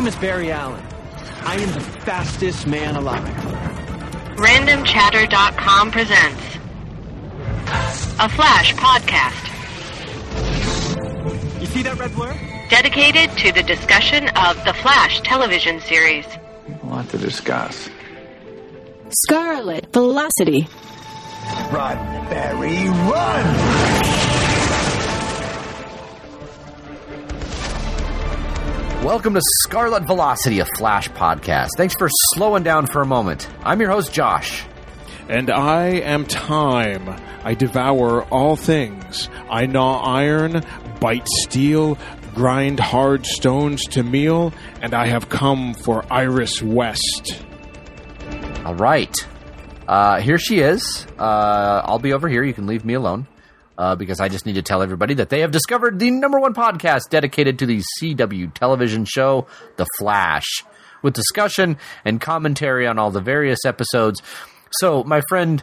name is Barry Allen. I am the fastest man alive. RandomChatter.com presents a Flash podcast. You see that red blur? Dedicated to the discussion of the Flash television series. A lot to discuss. Scarlet Velocity. Run, Barry, run! Welcome to Scarlet Velocity, a Flash podcast. Thanks for slowing down for a moment. I'm your host, Josh. And I am Time. I devour all things. I gnaw iron, bite steel, grind hard stones to meal, and I have come for Iris West. All right. Here she is. I'll be over here. You can leave me alone. Because I just need to tell everybody that they have discovered the number one podcast dedicated to the CW television show, The Flash, with discussion and commentary on all the various episodes. So, my friend,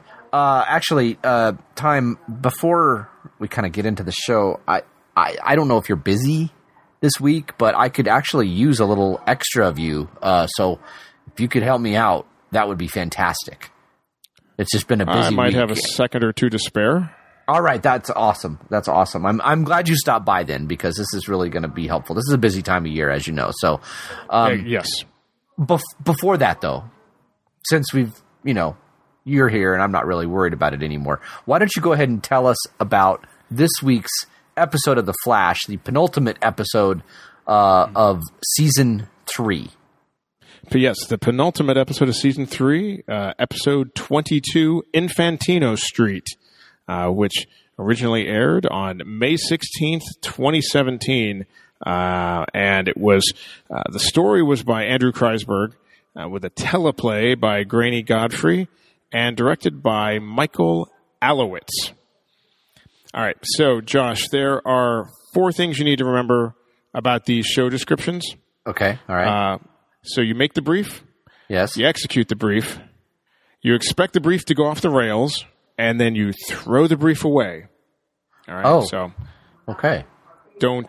Time, before we kind of get into the show, I don't know if you're busy this week, but I could actually use a little extra of you. So, if you could help me out, that would be fantastic. It's just been a busy week. I might have a second or two to spare. All right, that's awesome. That's awesome. I'm glad you stopped by then, because this is really going to be helpful. This is a busy time of year, as you know. So, yes. Before that, though, since you're here and I'm not really worried about it anymore, why don't you go ahead and tell us about this week's episode of The Flash, the penultimate episode of Season 3. But yes, the penultimate episode of Season 3, episode 22, Infantino Street. Which originally aired on May 16th, 2017. And it was, the story was by Andrew Kreisberg, with a teleplay by Graney Godfrey, and directed by Michael Allowitz. All right, so Josh, there are 4 things you need to remember about these show descriptions. Okay, all right. So you make the brief. Yes. You execute the brief. You expect the brief to go off the rails. And then you throw the brief away. All right. Oh. So, okay. Don't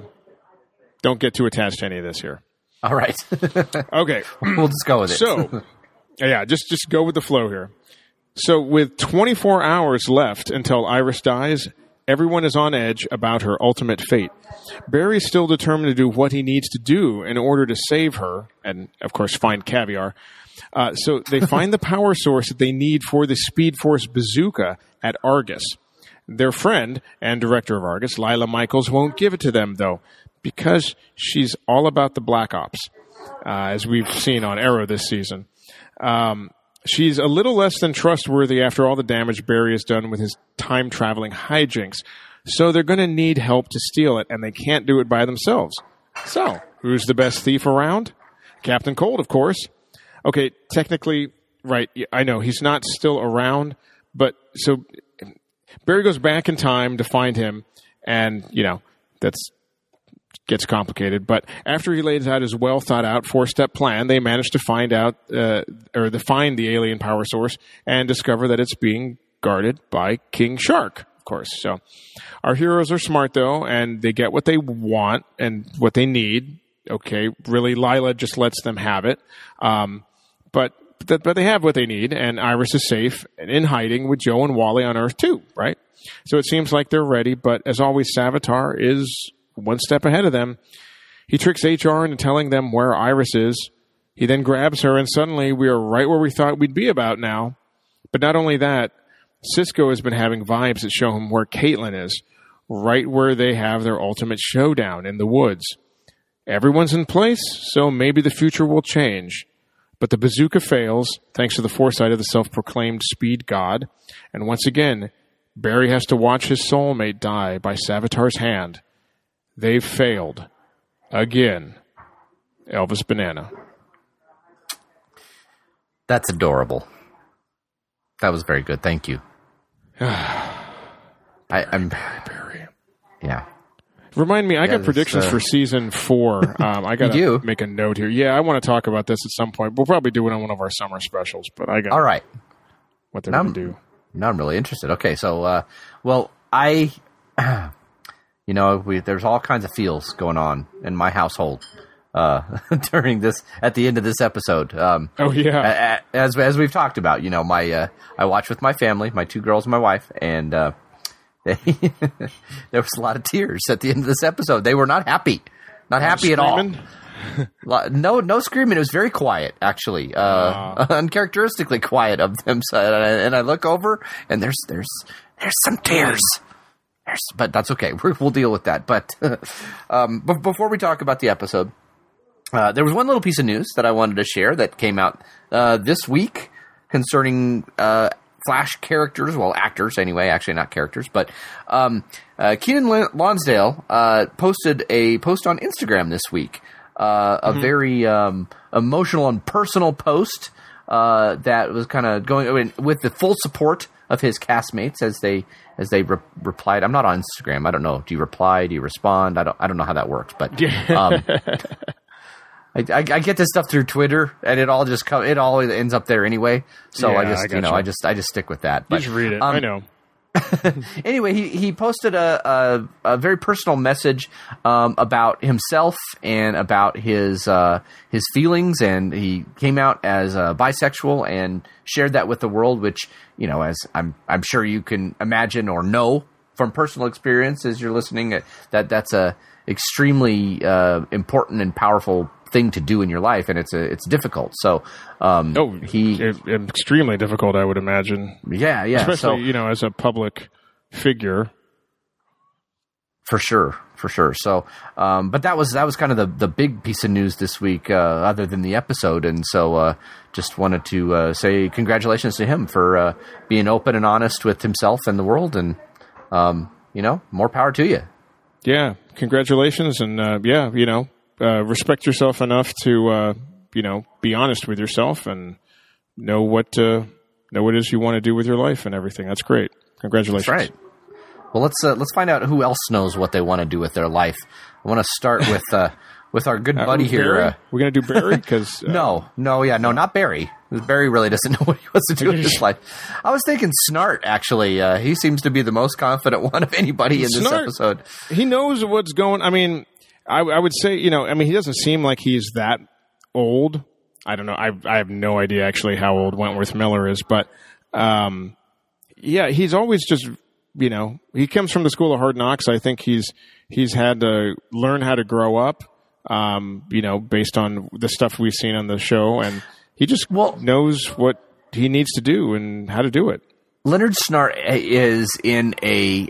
get too attached to any of this here. All right. Okay. We'll just go with it. So, yeah, just go with the flow here. So, with 24 hours left until Iris dies, everyone is on edge about her ultimate fate. Barry's still determined to do what he needs to do in order to save her, and of course, find Caviar. So they find the power source that they need for the Speed Force bazooka at Argus. Their friend and director of Argus, Lila Michaels, won't give it to them, though, because she's all about the Black Ops, as we've seen on Arrow this season. She's a little less than trustworthy after all the damage Barry has done with his time-traveling hijinks, so they're going to need help to steal it, and they can't do it by themselves. So, who's the best thief around? Captain Cold, of course. Okay, technically, right, I know, he's not still around, but so Barry goes back in time to find him, and, that's gets complicated. But after he lays out his well-thought-out 4-step plan, they manage to find out, find the alien power source and discover that it's being guarded by King Shark, of course. So our heroes are smart, though, and they get what they want and what they need. Okay, really, Lila just lets them have it. But they have what they need, and Iris is safe and in hiding with Joe and Wally on Earth too, right? So it seems like they're ready, but as always, Savitar is one step ahead of them. He tricks HR into telling them where Iris is. He then grabs her, and suddenly we are right where we thought we'd be about now. But not only that, Cisco has been having vibes that show him where Caitlin is, right where they have their ultimate showdown in the woods. Everyone's in place, so maybe the future will change. But the bazooka fails, thanks to the foresight of the self-proclaimed speed god. And once again, Barry has to watch his soulmate die by Savitar's hand. They've failed. Again. Elvis Banana. That's adorable. That was very good. Thank you. I'm Barry. Yeah. Remind me, I got predictions for season 4. I got to make a note here. Yeah, I want to talk about this at some point. We'll probably do it on one of our summer specials, but I got all right. What they're going to do. Now I'm really interested. Okay, so, there's all kinds of feels going on in my household. during this at the end of this episode. As we've talked about, my I watch with my family, my 2 girls and my wife, and there was a lot of tears at the end of this episode. They were not happy, at all. No screaming. It was very quiet, actually, uncharacteristically quiet of them. So, and I look over, and there's some tears. But that's okay. We'll deal with that. But before we talk about the episode, there was one little piece of news that I wanted to share that came out this week concerning Flash characters, well, actors anyway, actually not characters, but Kenan Lonsdale posted a post on Instagram this week, a very emotional and personal post that was kind of going with the full support of his castmates as they replied. I'm not on Instagram. I don't know. Do you reply? Do you respond? I don't know how that works, but I get this stuff through Twitter, and it all ends up there anyway. So I just stick with that. But, you just read it. I know. Anyway, he posted a very personal message about himself and about his feelings, and he came out as bisexual and shared that with the world, which, as I'm sure you can imagine or know from personal experience as you're listening, that's a extremely important and powerful thing to do in your life, and it's difficult. So extremely difficult, I would imagine. Yeah, especially as a public figure. For sure. So, but that was kind of the big piece of news this week, other than the episode, and so just wanted to say congratulations to him for being open and honest with himself and the world, and more power to you. Yeah, congratulations, and respect yourself enough to be honest with yourself and know what it is you want to do with your life and everything. That's great. Congratulations. That's right. Well, let's find out who else knows what they want to do with their life. I want to start with our good buddy here. We're going to do Barry? Because no, not Barry. Barry really doesn't know what he wants to do with his life. I was thinking Snart, actually. He seems to be the most confident one of anybody in this episode. He knows what's going. I mean, I would say, he doesn't seem like he's that old. I don't know. I have no idea actually how old Wentworth Miller is, but he's always just, he comes from the school of hard knocks. I think he's had to learn how to grow up, based on the stuff we've seen on the show, and he just knows what he needs to do and how to do it. Leonard Snart is in a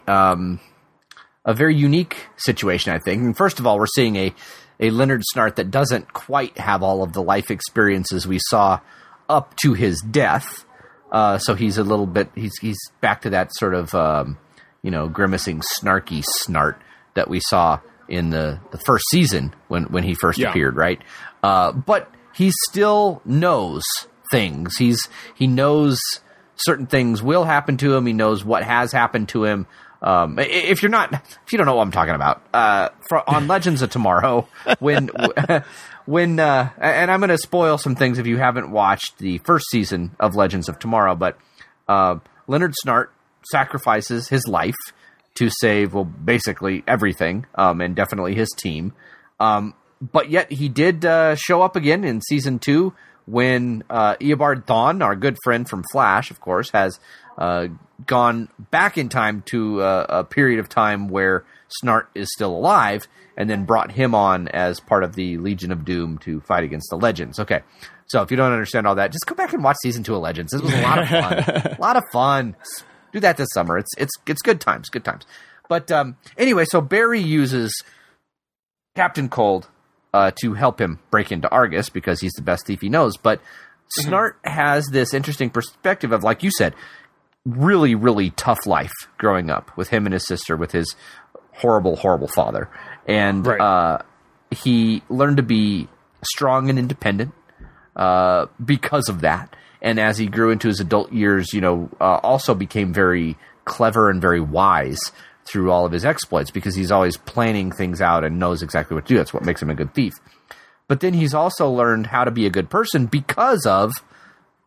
very unique situation, I think. And first of all, we're seeing a Leonard Snart that doesn't quite have all of the life experiences we saw up to his death. So he's a little bit, he's back to that sort of, grimacing, snarky Snart that we saw in the first season when he first appeared, right? But he still knows things. He knows certain things will happen to him. He knows what has happened to him. If you don't know what I'm talking about, on Legends of Tomorrow, when and I'm going to spoil some things if you haven't watched the first season of Legends of Tomorrow, but Leonard Snart sacrifices his life to save, basically everything, and definitely his team. But yet he did show up again in season 2 when Eobard Thawne, our good friend from Flash, of course, has gone back in time to a period of time where Snart is still alive, and then brought him on as part of the Legion of Doom to fight against the Legends. Okay, so if you don't understand all that, just go back and watch season 2 of Legends. This was a lot of fun. A lot of fun. Do that this summer. It's good times. Good times. But anyway, so Barry uses Captain Cold to help him break into Argus because he's the best thief he knows. But Snart has this interesting perspective of, like you said, really, really tough life growing up with him and his sister, with his horrible, horrible father. And he learned to be strong and independent because of that. And as he grew into his adult years, also became very clever and very wise through all of his exploits because he's always planning things out and knows exactly what to do. That's what makes him a good thief. But then he's also learned how to be a good person because of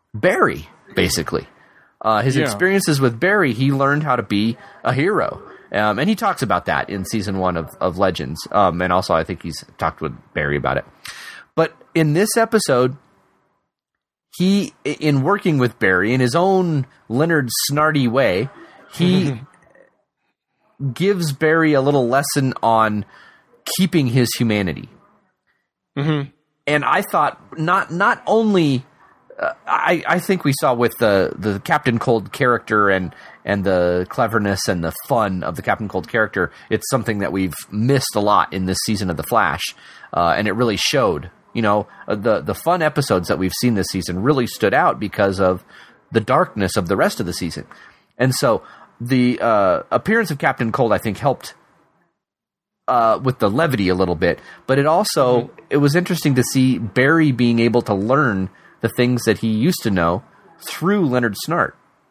Barry, basically. His experiences with Barry, he learned how to be a hero. And he talks about that in season 1 of Legends. And also I think he's talked with Barry about it. But in this episode, he, in working with Barry in his own Leonard Snarty way, he gives Barry a little lesson on keeping his humanity. Mm-hmm. And I thought not only I think we saw with the Captain Cold character and the cleverness and the fun of the Captain Cold character, it's something that we've missed a lot in this season of The Flash, and it really showed. You know, the fun episodes that we've seen this season really stood out because of the darkness of the rest of the season. And so the appearance of Captain Cold, I think, helped with the levity a little bit, but it also it was interesting to see Barry being able to learn the things that he used to know through Leonard Snart.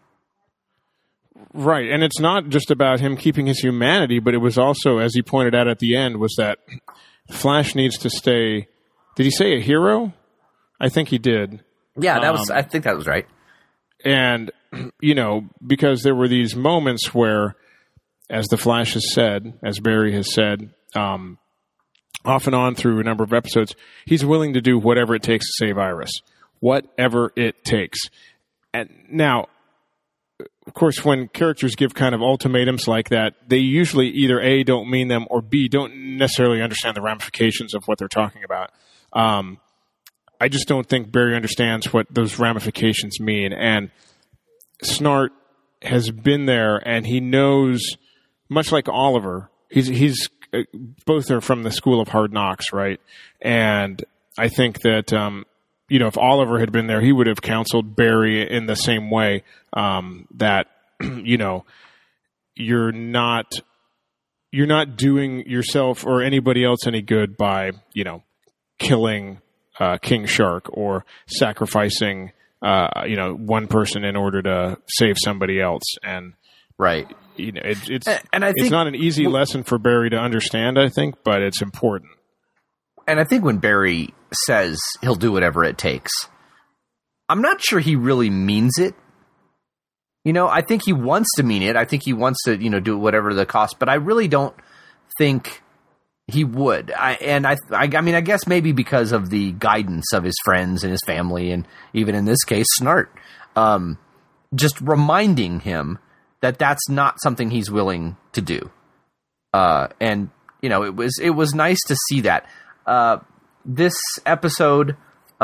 Right, and it's not just about him keeping his humanity, but it was also, as he pointed out at the end, was that Flash needs to stay. Did he say a hero? I think he did. Yeah, that was. I think that was right. And you know, because there were these moments where, as the Flash has said, as Barry has said, off and on through a number of episodes, he's willing to do whatever it takes to save Iris. Whatever it takes. And now, of course, when characters give kind of ultimatums like that, they usually either A, don't mean them, or B, don't necessarily understand the ramifications of what they're talking about. I just don't think Barry understands what those ramifications mean. And Snart has been there, and he knows, much like Oliver, he's both are from the school of hard knocks, right? And I think that you know, if Oliver had been there, he would have counseled Barry in the same way, that you know, you're not doing yourself or anybody else any good by, you know, killing King Shark or sacrificing you know, one person in order to save somebody else. And right, you know, it's and I think, it's not an easy lesson for Barry to understand, I think, but it's important. And I think when Barry says he'll do whatever it takes, I'm not sure he really means it. You know, I think he wants to mean it. I think he wants to, you know, do whatever the cost, but I really don't think he would. I mean, I guess maybe because of the guidance of his friends and his family, and even in this case, Snart, just reminding him that that's not something he's willing to do. And you know, it was nice to see that. This episode,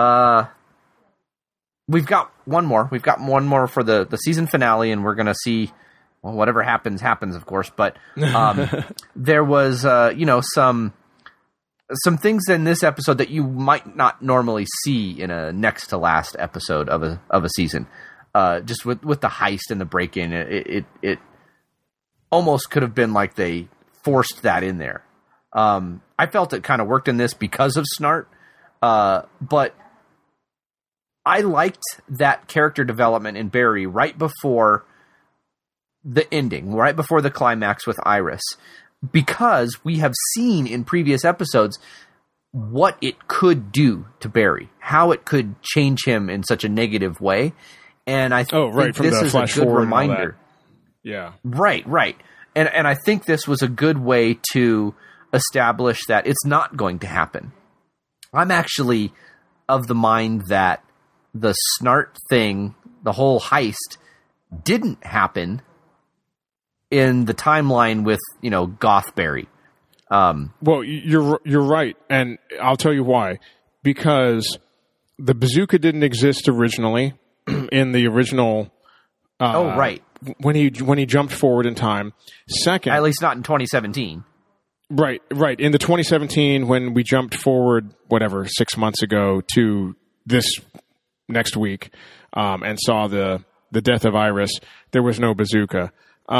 we've got one more. We've got one more for the season finale, and we're going to see, well, whatever happens, of course. But there was, you know, some things in this episode that you might not normally see in a next to last episode of a season. Just with the heist and the break-in, it almost could have been like they forced that in there. I felt it kind of worked in this because of Snart, but I liked that character development in Barry right before the ending, right before the climax with Iris, because we have seen in previous episodes what it could do to Barry, how it could change him in such a negative way, and I think this is a good reminder. Yeah, right, and I think this was a good way to establish that it's not going to happen. I'm actually of the mind that the Snart thing, the whole heist, didn't happen in the timeline with, you know, Goth Barry. Well, you're right, and I'll tell you why. Because the bazooka didn't exist originally in the original. Right. When he jumped forward in time. Second, at least not in 2017. Right. In the 2017, when we jumped forward, 6 months ago to this next week, and saw the death of Iris, there was no bazooka.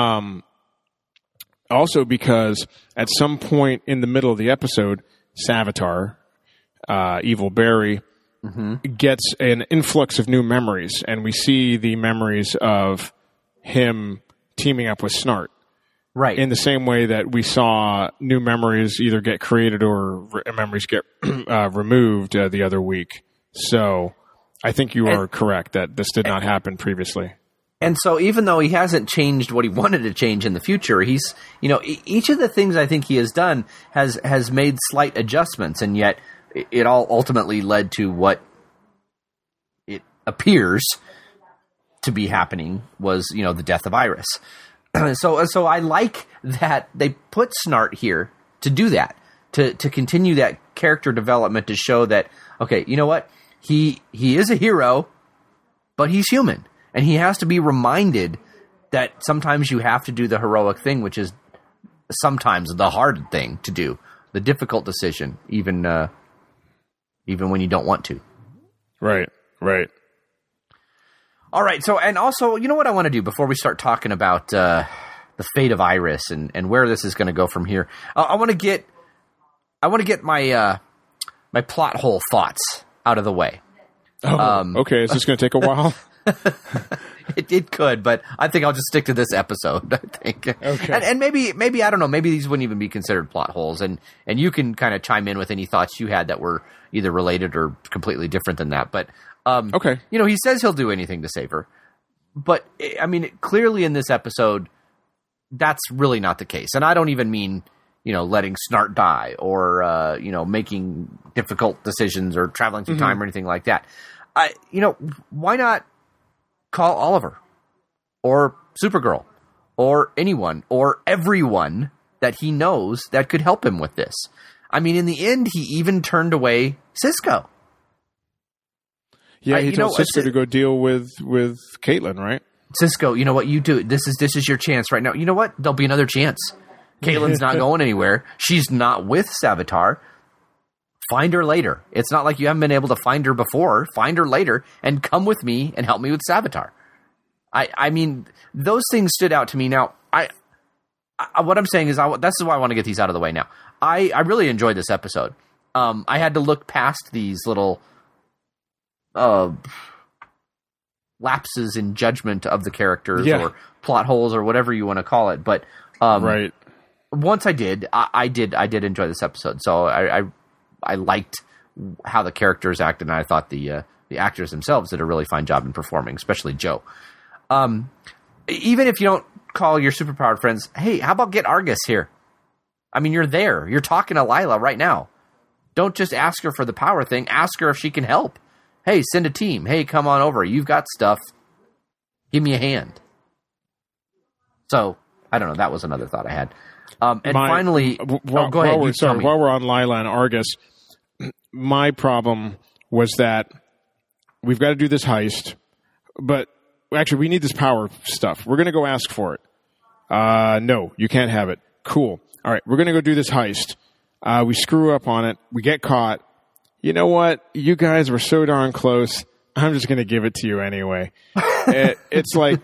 Also because at some point in the middle of the episode, Savitar, Evil Barry, gets an influx of new memories, and we see the memories of him teaming up with Snart. Right. In the same way that we saw new memories either get created or memories get removed the other week. So I think you are correct that this did not happen previously. And so even though he hasn't changed what he wanted to change in the future, he's, each of the things I think he has done has made slight adjustments, and yet it all ultimately led to what it appears to be happening was, the death of Iris. So I like that they put Snart here to do that, to continue that character development, to show that, okay, you know what? He is a hero, but he's human. And he has to be reminded that sometimes you have to do the heroic thing, which is sometimes the hard thing to do, the difficult decision, even when you don't want to. Right. All right. So, and also, you know what I want to do before we start talking about the fate of Iris and where this is going to go from here? I want to get my my plot hole thoughts out of the way. Oh, okay. Is this going to take a while? It could, but I think I'll just stick to this episode. I think, okay. And maybe I don't know. Maybe these wouldn't even be considered plot holes, and you can kind of chime in with any thoughts you had that were either related or completely different than that. But okay, he says he'll do anything to save her, but I mean, clearly in this episode, that's really not the case. And I don't even mean letting Snart die or making difficult decisions or traveling through time or anything like that. Why not call Oliver or Supergirl or anyone or everyone that he knows that could help him with this? I mean, in the end, he even turned away Cisco. Yeah, he told Cisco to go deal with Caitlin, right? Cisco, you know what you do? This is your chance right now. You know what? There'll be another chance. Caitlin's not going anywhere. She's not with Savitar. Find her later. It's not like you haven't been able to find her before. Find her later and come with me and help me with Savitar. I mean, those things stood out to me. Now, what I'm saying is, this is why I want to get these out of the way now. I really enjoyed this episode. I had to look past these little lapses in judgment of the characters or plot holes or whatever you want to call it. But right. Once I did enjoy this episode. So I liked how the characters acted, and I thought the actors themselves did a really fine job in performing, especially Joe. Even if you don't call your superpowered friends, hey, how about get Argus here? I mean, you're there. You're talking to Lila right now. Don't just ask her for the power thing. Ask her if she can help. Hey, send a team. Hey, come on over. You've got stuff. Give me a hand. So, I don't know. That was another thought I had. Finally, go ahead. While we're on Lila and Argus, my problem was that we've got to do this heist, but actually we need this power stuff. We're going to go ask for it. No, you can't have it. Cool. All right, we're going to go do this heist. We screw up on it. We get caught. You know what? You guys were so darn close. I'm just going to give it to you anyway. It's like,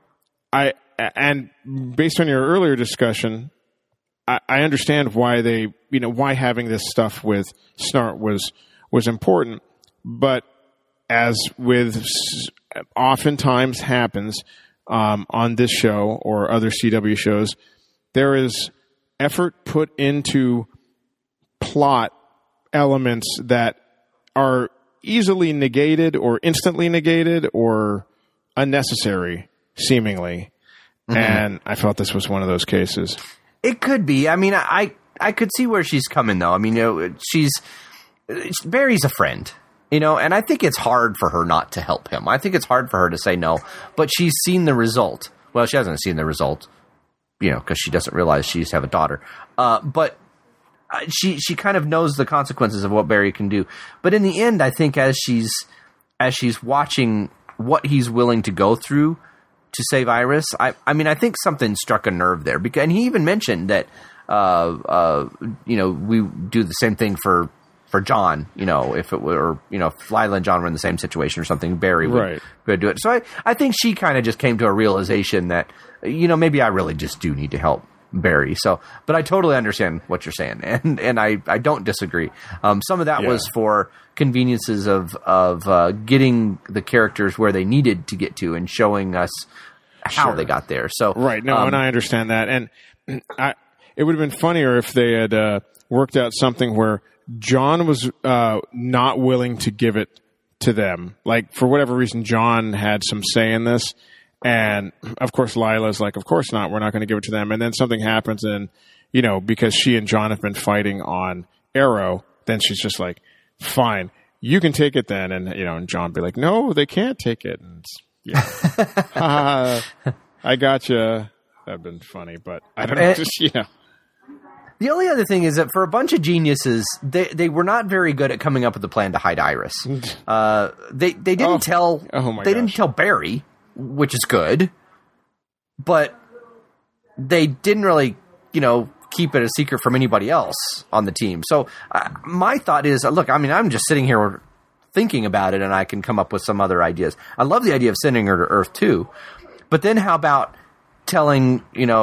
and based on your earlier discussion, I understand why why having this stuff with Snart was important, but as with oftentimes happens on this show or other CW shows, there is effort put into plot elements that are easily negated or instantly negated or unnecessary, seemingly. Mm-hmm. And I felt this was one of those cases. It could be. I mean, I could see where she's coming, though. I mean, Barry's a friend, and I think it's hard for her not to help him. I think it's hard for her to say no, but she's seen the result. Well, she hasn't seen the result, because she doesn't realize she used to have a daughter. But she kind of knows the consequences of what Barry can do. But in the end, I think as she's watching what he's willing to go through to save Iris, I mean, I think something struck a nerve there. And he even mentioned that, we do the same thing for John, if it were, if Lila and John were in the same situation or something, Barry would do it. So I think she kind of just came to a realization that, maybe I really just do need to help Barry. So, but I totally understand what you're saying. And I don't disagree. Some of that was for conveniences of getting the characters where they needed to get to and showing us how they got there. So, right. No, and I understand that. And it would have been funnier if they had worked out something where John was not willing to give it to them. Like, for whatever reason, John had some say in this. And of course, Lila's like, of course not. We're not going to give it to them. And then something happens, and because she and John have been fighting on Arrow, then she's just like, fine, you can take it then. And and John be like, no, they can't take it. And I gotcha. That'd been funny, but I don't know. The only other thing is that for a bunch of geniuses, they were not very good at coming up with a plan to hide Iris. They didn't tell didn't tell Barry, which is good, but they didn't really keep it a secret from anybody else on the team. So my thought is, look, I mean, I'm just sitting here thinking about it, and I can come up with some other ideas. I love the idea of sending her to Earth 2, but then how about telling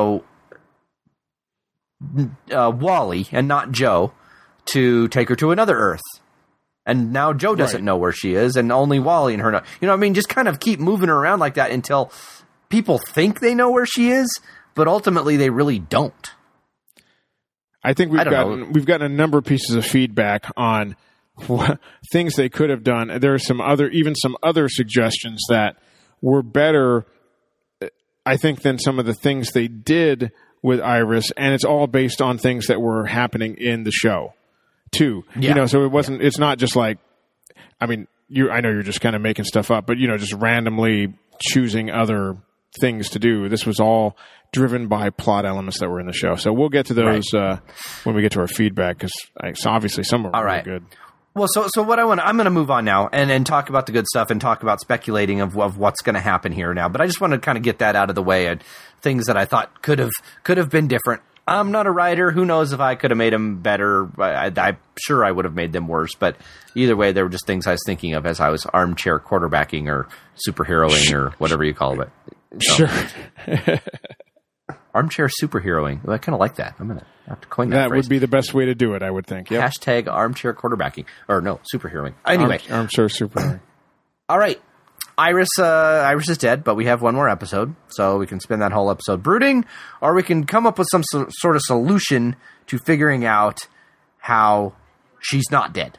Wally and not Joe to take her to another Earth, and now Joe doesn't know where she is, and only Wally and her know. I mean, just kind of keep moving her around like that until people think they know where she is, but ultimately they really don't. I think we've gotten a number of pieces of feedback on things they could have done. There are some other suggestions that were better, I think, than some of the things they did with Iris, and it's all based on things that were happening in the show too. Yeah. So it wasn't. It's not just like, I mean, I know you're just kind of making stuff up, but just randomly choosing other things to do. This was all driven by plot elements that were in the show. So we'll get to those when we get to our feedback, because obviously some of them are really good. Well, so what I'm going to move on now and talk about the good stuff and talk about speculating of what's going to happen here now. But I just want to kind of get that out of the way, and things that I thought could have been different. I'm not a writer. Who knows if I could have made them better? I'm sure I would have made them worse. But either way, they were just things I was thinking of as I was armchair quarterbacking or superheroing or whatever you call it. So, sure. Armchair superheroing. I kind of like that. I'm going to have to coin that That phrase. would be the best way to do it, I would think. Yep. Hashtag armchair quarterbacking. Or no, superheroing. Anyway. Armchair superheroing. All right. Iris is dead, but we have one more episode, so we can spend that whole episode brooding, or we can come up with some sort of solution to figuring out how she's not dead.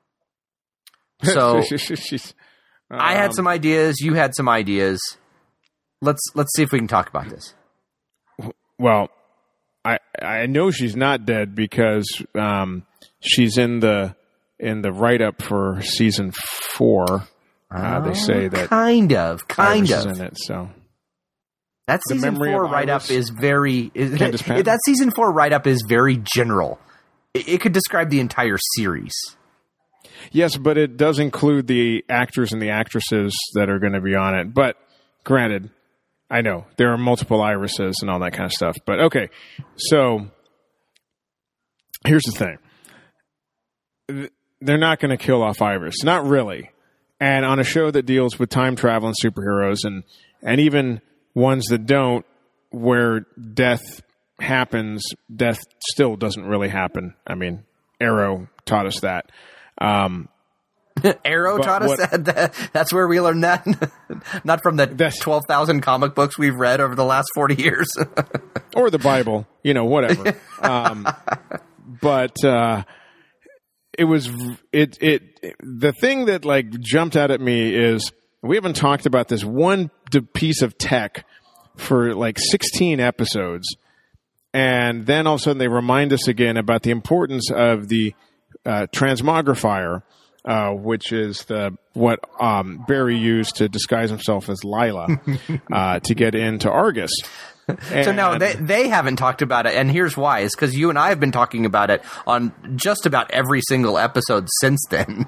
So I had some ideas. You had some ideas. Let's see if we can talk about this. Well, I know she's not dead because she's in the write-up for season 4. They say that kind of is in it. So that season 4 write-up is very. That season 4 write-up is very general. It could describe the entire series. Yes, but it does include the actors and the actresses that are going to be on it. But granted, I know there are multiple Irises and all that kind of stuff. But okay, so here's the thing: they're not going to kill off Iris, not really. And on a show that deals with time travel and superheroes, and even ones that don't, where death happens, death still doesn't really happen. I mean, Arrow taught us that. Arrow taught us that. That's where we learned that. Not from the 12,000 comic books we've read over the last 40 years. Or the Bible, whatever. But it was the thing that jumped out at me is we haven't talked about this one piece of tech for 16 episodes, and then all of a sudden they remind us again about the importance of the transmogrifier, which is what Barry used to disguise himself as Lila to get into Argus. So now they haven't talked about it, and here's why. It's because you and I have been talking about it on just about every single episode since then.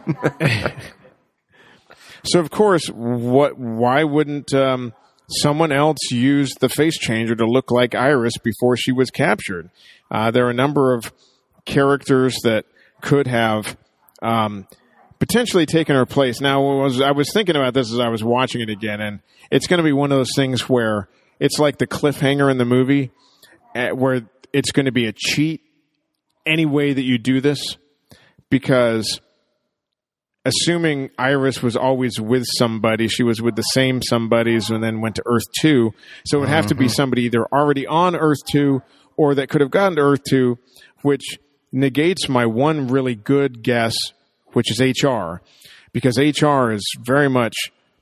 So, of course, why wouldn't someone else use the face changer to look like Iris before she was captured? There are a number of characters that could have potentially taken her place. Now, I was thinking about this as I was watching it again, and it's going to be one of those things where it's like the cliffhanger in the movie where it's going to be a cheat any way that you do this, because assuming Iris was always with somebody, she was with the same somebodies and then went to Earth 2. So it would have to be somebody either already on Earth 2 or that could have gotten to Earth 2, which negates my one really good guess, which is HR, because HR is very much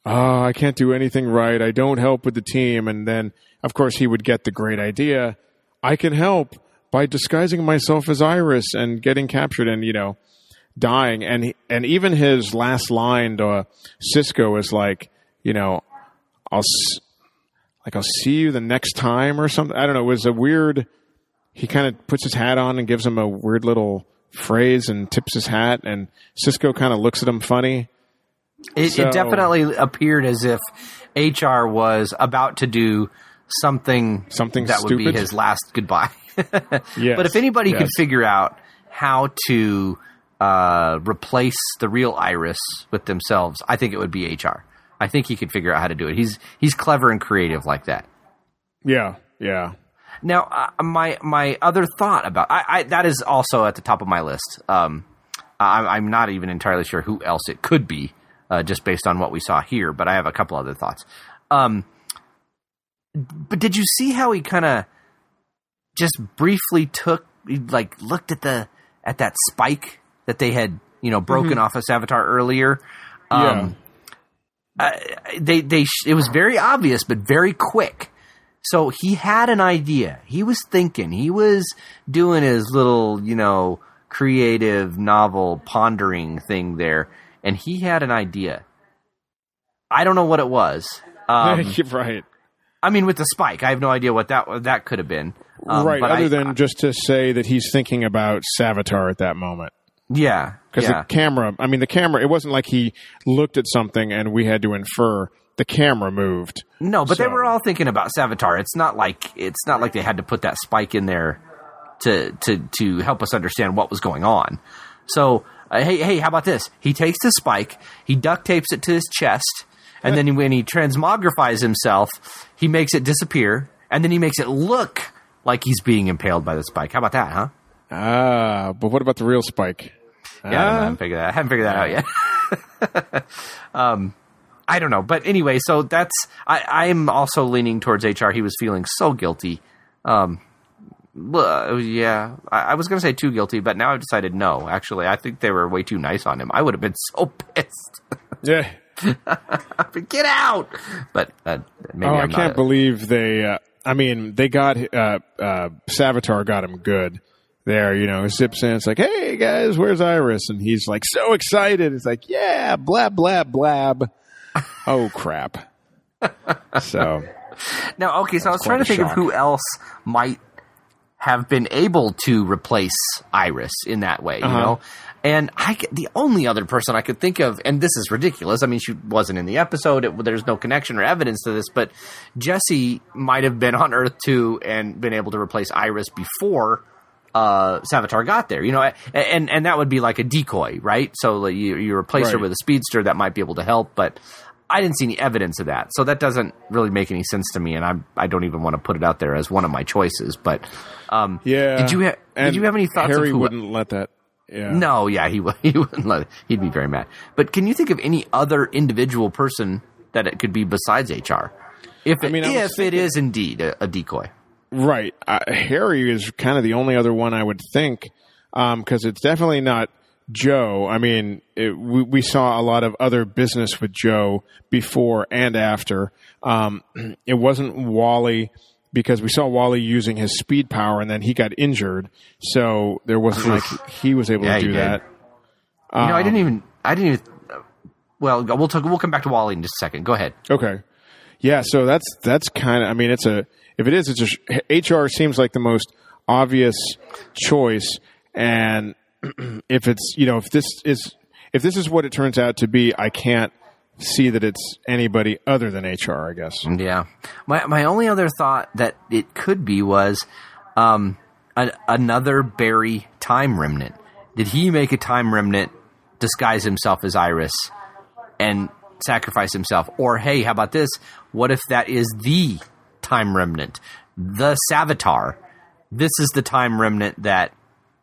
oh, I can't do anything right. I don't help with the team. And then, of course, he would get the great idea. I can help by disguising myself as Iris and getting captured and, dying. And even his last line to Cisco is like, I'll see you the next time or something. I don't know. It was a weird, he kind of puts his hat on and gives him a weird little phrase and tips his hat, and Cisco kind of looks at him funny. It definitely appeared as if HR was about to do something that stupid would be his last goodbye. Yes, but if anybody could figure out how to replace the real Iris with themselves, I think it would be HR. I think he could figure out how to do it. He's clever and creative like that. Yeah. Now, my other thought about that is also at the top of my list. I'm not even entirely sure who else it could be, just based on what we saw here. But I have a couple other thoughts. But did you see how he kind of just briefly looked at that spike that they had broken off of Savitar earlier? It was very obvious, but very quick. So he had an idea. He was thinking. He was doing his little, creative, novel, pondering thing there, and he had an idea. I don't know what it was. Right. I mean, with the spike, I have no idea what that could have been. Right, other than just to say that he's thinking about Savitar at that moment. Yeah. Because the camera, it wasn't like he looked at something and we had to infer. The camera moved. No, but they were all thinking about Savitar. It's not like they had to put that spike in there to help us understand what was going on. So, hey, how about this? He takes the spike, he duct tapes it to his chest, and then when he transmogrifies himself, he makes it disappear, and then he makes it look like he's being impaled by the spike. How about that, huh? But what about the real spike? Yeah, I haven't figured that out yet. I don't know. But anyway, so I'm also leaning towards HR. He was feeling so guilty. I was going to say too guilty, but now I've decided no. Actually, I think they were way too nice on him. I would have been so pissed. Yeah. Get out! But maybe I can't believe they... they got... Savitar got him good. There, zips in. It's like, hey, guys, where's Iris? And he's like so excited. It's like, yeah, blab, blab, blab. Oh, crap. So. Now, okay, so I was trying to think of who else might have been able to replace Iris in that way, And the only other person I could think of, and this is ridiculous, I mean, she wasn't in the episode, there's no connection or evidence to this, but Jesse might have been on Earth too and been able to replace Iris before Savitar got there, and that would be like a decoy, right? So you replace her with a speedster that might be able to help, but I didn't see any evidence of that, so that doesn't really make any sense to me, and I don't even want to put it out there as one of my choices. But did you have any thoughts? Harry of who wouldn't let that. Yeah. No, yeah, he wouldn't let it. He'd be very mad. But can you think of any other individual person that it could be besides HR? If it is indeed a decoy. Right. Harry is kind of the only other one I would think, because it's definitely not Joe. I mean, we saw a lot of other business with Joe before and after. It wasn't Wally, because we saw Wally using his speed power and then he got injured. So there wasn't like he was able to do that. I didn't even. Well, we'll come back to Wally in just a second. Go ahead. Okay. Yeah. So that's kind of. I mean, HR seems like the most obvious choice, and if it's if this is what it turns out to be, I can't see that it's anybody other than HR, I guess. Yeah. My only other thought that it could be was another Barry time remnant. Did he make a time remnant, disguise himself as Iris, and sacrifice himself? Or, hey, how about this? What if that is the time remnant, the Savitar? This is the time remnant that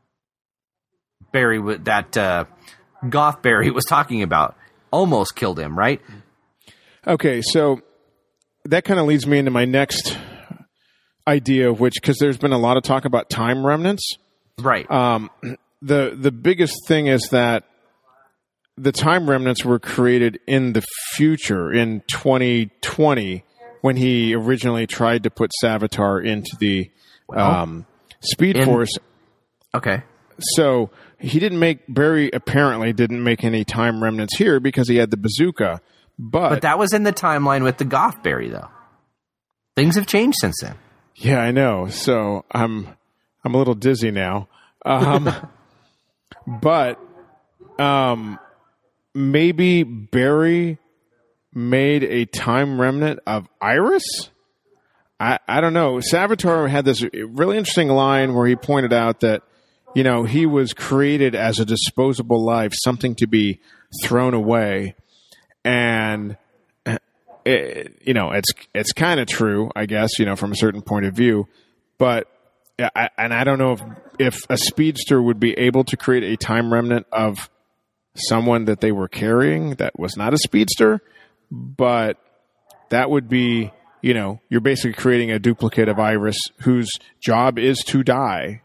Goth Barry was talking about. Almost killed him, right? Okay, so that kind of leads me into my next idea, because there's been a lot of talk about time remnants. Right. The biggest thing is that the time remnants were created in the future, in 2020, when he originally tried to put Savitar into the Speed Force. Okay. So Barry apparently didn't make any time remnants here because he had the bazooka. But that was in the timeline with the Goth Barry, though. Things have changed since then. Yeah, I know. So I'm a little dizzy now. But maybe Barry made a time remnant of Iris? I don't know. Savitar had this really interesting line where he pointed out that, you know, he was created as a disposable life, something to be thrown away. And, it's kind of true, I guess, you know, from a certain point of view. But, I don't know if a speedster would be able to create a time remnant of someone that they were carrying that was not a speedster. But that would be, you know, you're basically creating a duplicate of Iris whose job is to die.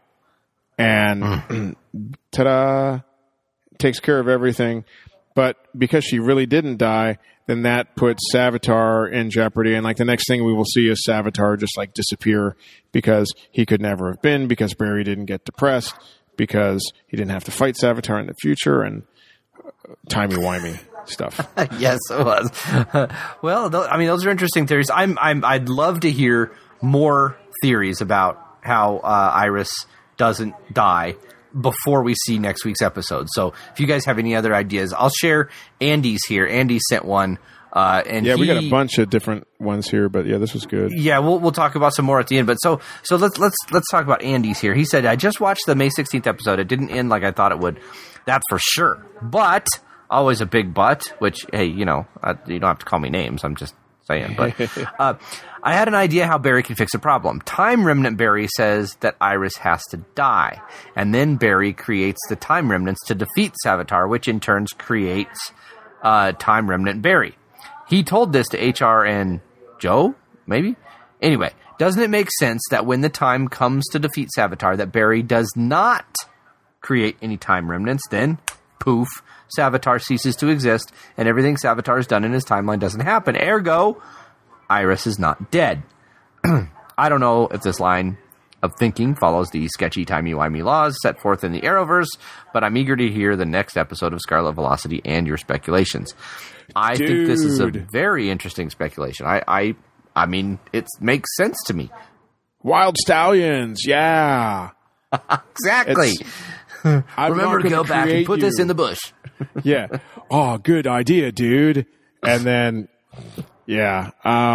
And ta-da, takes care of everything. But because she really didn't die, then that puts Savitar in jeopardy. And like the next thing we will see is Savitar just like disappear because he could never have been, because Barry didn't get depressed, because he didn't have to fight Savitar in the future, and timey-wimey stuff. Yes, it was. Well, those are interesting theories. I'd love to hear more theories about how Iris doesn't die before we see next week's episode. So if you guys have any other ideas, I'll share Andy's here. Andy sent one. We got a bunch of different ones here, but yeah, this was good. Yeah, we'll talk about some more at the end. But so let's talk about Andy's here. He said, I just watched the May 16th episode. It didn't end like I thought it would. That's for sure. But always a big but, which, hey, you know, you don't have to call me names. I'm just saying. But I had an idea how Barry can fix a problem. Time Remnant Barry says that Iris has to die. And then Barry creates the Time Remnants to defeat Savitar, which in turn creates Time Remnant Barry. He told this to HR and Joe, maybe? Anyway, doesn't it make sense that when the time comes to defeat Savitar, that Barry does not create any Time Remnants? Then, poof, Savitar ceases to exist, and everything Savitar has done in his timeline doesn't happen. Ergo, Iris is not dead. I don't know if this line of thinking follows the sketchy timey-wimey laws set forth in the Arrowverse, but I'm eager to hear the next episode of Scarlet Velocity and your speculations. I think this is a very interesting speculation. I mean, it makes sense to me. Wild Stallions, yeah. Exactly. Remember to go back and put this in the bush. Yeah. Oh, good idea, dude. And then, yeah.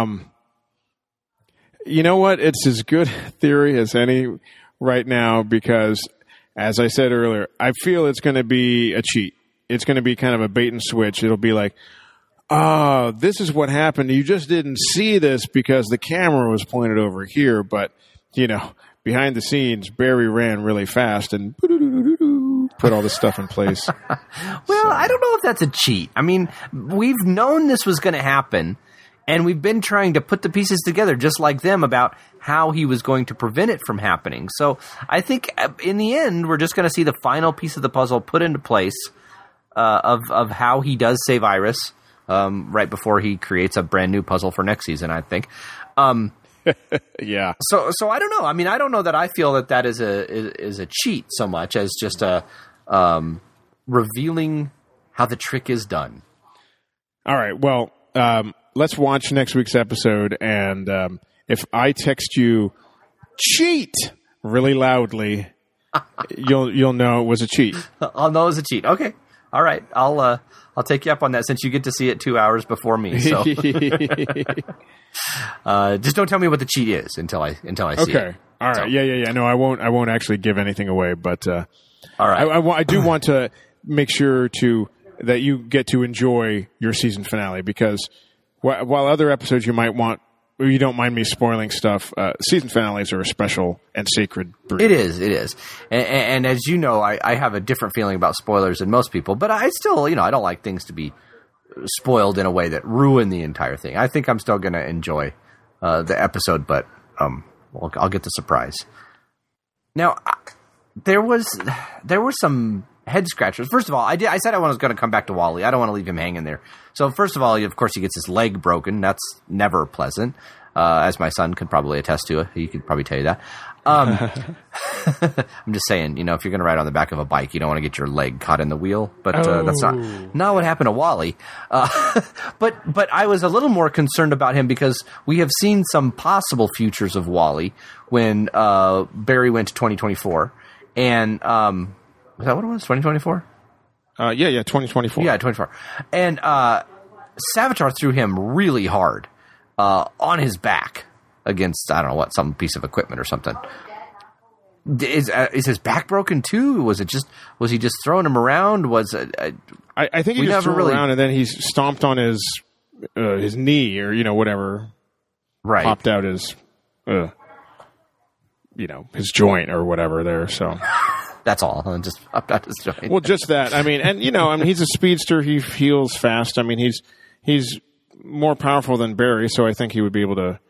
You know what? It's as good a theory as any right now because, as I said earlier, I feel it's going to be a cheat. It's going to be kind of a bait and switch. It'll be like, oh, this is what happened. You just didn't see this because the camera was pointed over here. But, you know, behind the scenes, Barry ran really fast and put all this stuff in place. Well, I don't know if that's a cheat. I mean, we've known this was going to happen, and we've been trying to put the pieces together just like them about how he was going to prevent it from happening. So I think in the end, we're just going to see the final piece of the puzzle put into place of how he does save Iris right before he creates a brand new puzzle for next season, I think. Yeah. So I don't know. I mean, I don't know that I feel that is a cheat so much as just a revealing how the trick is done. All right. Well, let's watch next week's episode, and if I text you "cheat" really loudly, you'll know it was a cheat. I'll know it was a cheat. Okay. All right. I'll take you up on that since you get to see it 2 hours before me. So just don't tell me what the cheat is until I see it. Okay. All right. So. Yeah. No, I won't actually give anything away, but all right. I do want to make sure that you get to enjoy your season finale, because while other episodes you might want, or you don't mind me spoiling stuff, season finales are a special and sacred breed. It is. And as you know, I have a different feeling about spoilers than most people, but I still, I don't like things to be spoiled in a way that ruin the entire thing. I think I'm still going to enjoy the episode, but I'll get the surprise. Now, there were some head scratchers. First of all, I said I was going to come back to Wally. I don't want to leave him hanging there. So first of all, of course, he gets his leg broken. That's never pleasant, as my son could probably attest to. He could probably tell you that. I'm just saying, if you're going to ride on the back of a bike, you don't want to get your leg caught in the wheel. But that's not what happened to Wally. But I was a little more concerned about him because we have seen some possible futures of Wally when Barry went to 2024. And was that what it was? 2024? Yeah, 2024. Yeah, 2024. And Savitar threw him really hard on his back against, I don't know what, some piece of equipment or something. Is his back broken too? Was he just throwing him around? I think he just threw him around and then he stomped on his knee or whatever. Right. Popped out his his joint or whatever there. So that's all. Just popped out his joint. Well, just that. I mean, and he's a speedster. He heals fast. I mean, he's more powerful than Barry, so I think he would be able to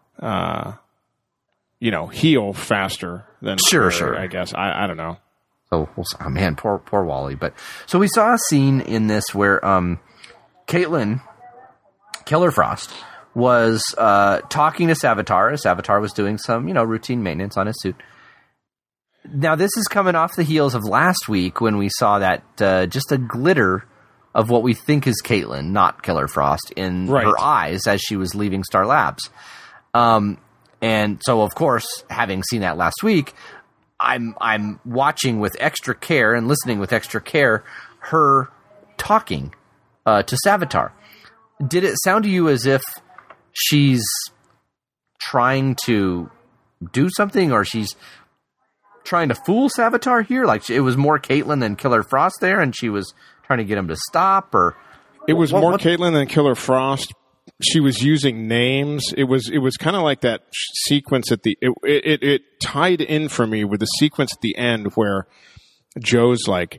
heal faster than Barry, I guess. I don't know. So, man, poor Wally. But so we saw a scene in this where Caitlin, Killer Frost, was talking to Savitar. Savitar was doing some, routine maintenance on his suit. Now, this is coming off the heels of last week when we saw that just a glitter of what we think is Caitlin, not Killer Frost, in her eyes as she was leaving Star Labs. And so, of course, having seen that last week, I'm watching with extra care and listening with extra care her talking to Savitar. Did it sound to you as if she's trying to do something, or she's trying to fool Savitar here? Like it was more Caitlin than Killer Frost there, and she was trying to get him to stop, or it was more Caitlin than Killer Frost. She was using names. It was kind of like that sequence at the. It tied in for me with the sequence at the end where Joe's like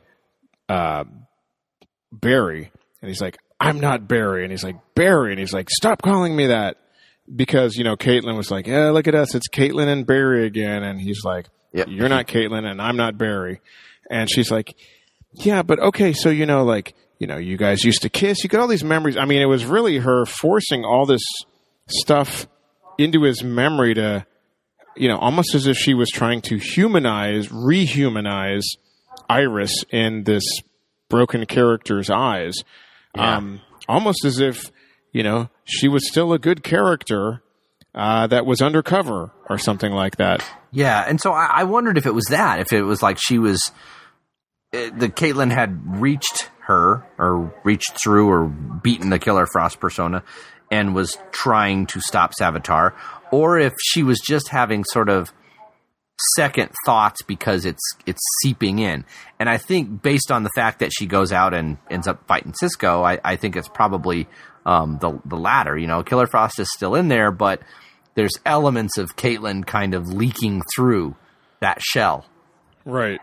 Barry, and he's like, "I'm not Barry," and he's like, "Barry," and he's like, "Stop calling me that," because Caitlin was like, "Yeah, look at us, it's Caitlin and Barry again," and he's like, "Yep. You're not Caitlin, and I'm not Barry," and she's like, "Yeah, but okay, so you guys used to kiss. You got all these memories." I mean, it was really her forcing all this stuff into his memory to, almost as if she was trying to rehumanize Iris in this broken character's eyes. Yeah. Almost as if, she was still a good character that was undercover or something like that. Yeah, and so I wondered if it was that, if it was like she was, the Caitlin had reached her or reached through or beaten the Killer Frost persona and was trying to stop Savitar, or if she was just having sort of second thoughts because it's seeping in. And I think based on the fact that she goes out and ends up fighting Cisco, I think it's probably the latter. Killer Frost is still in there, but there's elements of Caitlin kind of leaking through that shell. Right.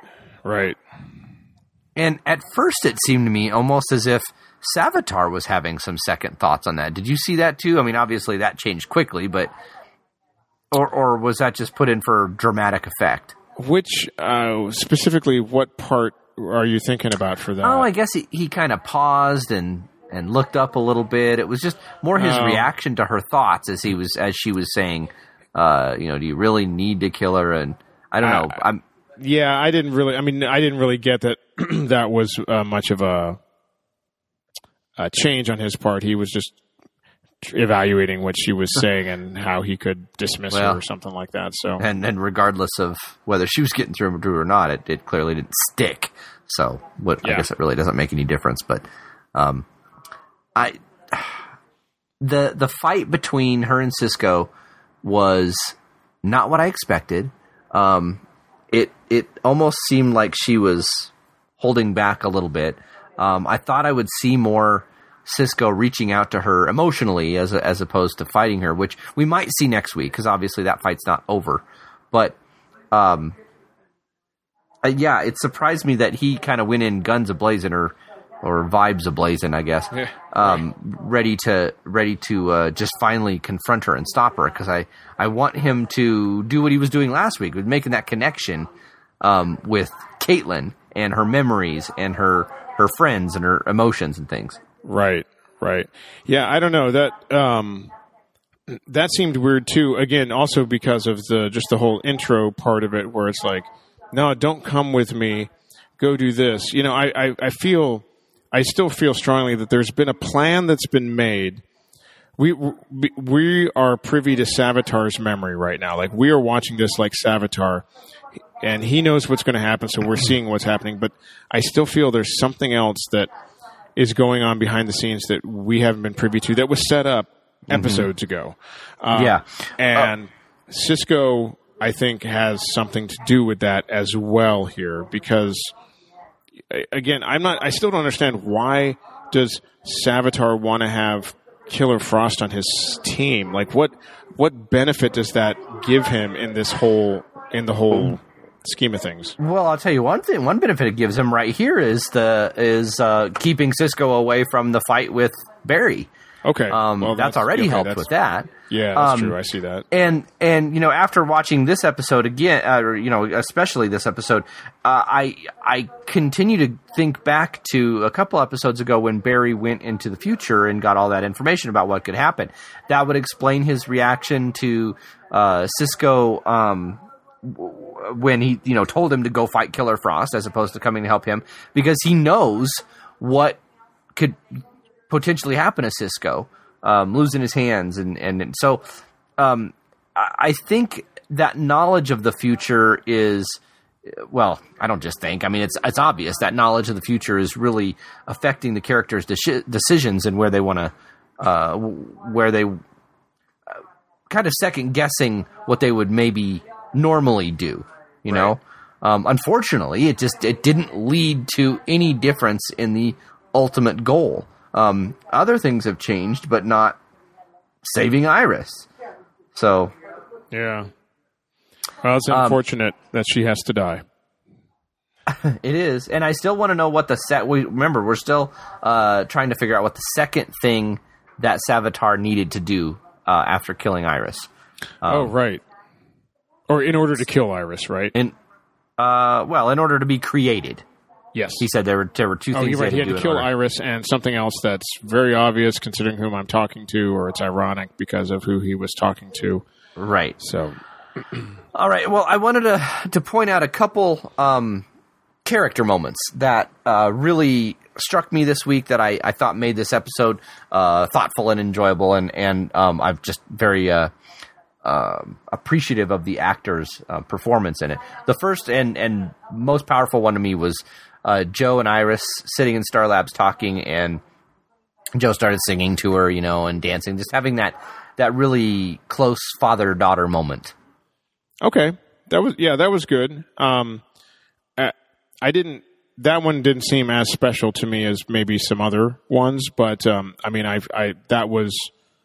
And at first it seemed to me almost as if Savitar was having some second thoughts on that. Did you see that too? I mean, obviously that changed quickly, but or was that just put in for dramatic effect? Which, specifically, what part are you thinking about for that? Oh, I guess he kind of paused and looked up a little bit. It was just more his reaction to her thoughts as she was saying, do you really need to kill her? And I don't know. Yeah, I didn't really get that that was much of a change on his part. He was just evaluating what she was saying and how he could dismiss her or something like that. So, and regardless of whether she was getting through or not, it clearly didn't stick. So, I guess it really doesn't make any difference. But the fight between her and Cisco was not what I expected. It almost seemed like she was holding back a little bit. I thought I would see more Cisco reaching out to her emotionally as opposed to fighting her, which we might see next week because obviously that fight's not over. But it surprised me that he kind of went in guns a-blazing or vibes a-blazing, I guess, ready to just finally confront her and stop her, because I want him to do what he was doing last week, with making that connection with Caitlin and her memories and her friends and her emotions and things. Right. Yeah, I don't know. That seemed weird too. Again, also because of the whole intro part of it, where it's like, no, don't come with me. Go do this. You know, I still feel strongly that there's been a plan that's been made. We are privy to Savitar's memory right now. Like, we are watching this like Savitar, and he knows what's going to happen, so we're seeing what's happening. But I still feel there's something else that is going on behind the scenes that we haven't been privy to, that was set up episodes ago. And Sisko, I think, has something to do with that as well here, because again, I still don't understand, why does Savitar want to have Killer Frost on his team? Like, what benefit does that give him in the whole scheme of things? Well, I'll tell you one thing. One benefit it gives him right here is keeping Sisko away from the fight with Barry. Okay, well, that's already helped with that. Yeah, that's true. I see that. And you know, after watching this episode again, you know, especially this episode, I continue to think back to a couple episodes ago when Barry went into the future and got all that information about what could happen. That would explain his reaction to Sisko when he, you know, told him to go fight Killer Frost as opposed to coming to help him, because he knows what could potentially happen to Sisko, losing his hands. And so I think that knowledge of the future is, well, I don't just think, I mean, it's obvious that knowledge of the future is really affecting the characters' decisions and where they want to, where they kind of second guessing what they would maybe normally do, you know? Unfortunately, it didn't lead to any difference in the ultimate goal. Other things have changed, but not saving Iris. So, yeah. Well, it's unfortunate that she has to die. It is, and I still want to know what we're still trying to figure out what the second thing that Savitar needed to do after killing Iris. Right. Or in order to kill Iris, right? In order to be created. Yes. He said there were two things. He had to kill Iris and something else that's very obvious considering whom I'm talking to, or it's ironic because of who he was talking to. Right. So, all right. Well, I wanted to point out a couple character moments that really struck me this week that I thought made this episode thoughtful and enjoyable, and I'm just very appreciative of the actor's performance in it. The first and most powerful one to me was Joe and Iris sitting in Star Labs talking, and Joe started singing to her, you know, and dancing, just having that really close father-daughter moment. Okay. That was good. That one didn't seem as special to me as maybe some other ones, but I mean, that was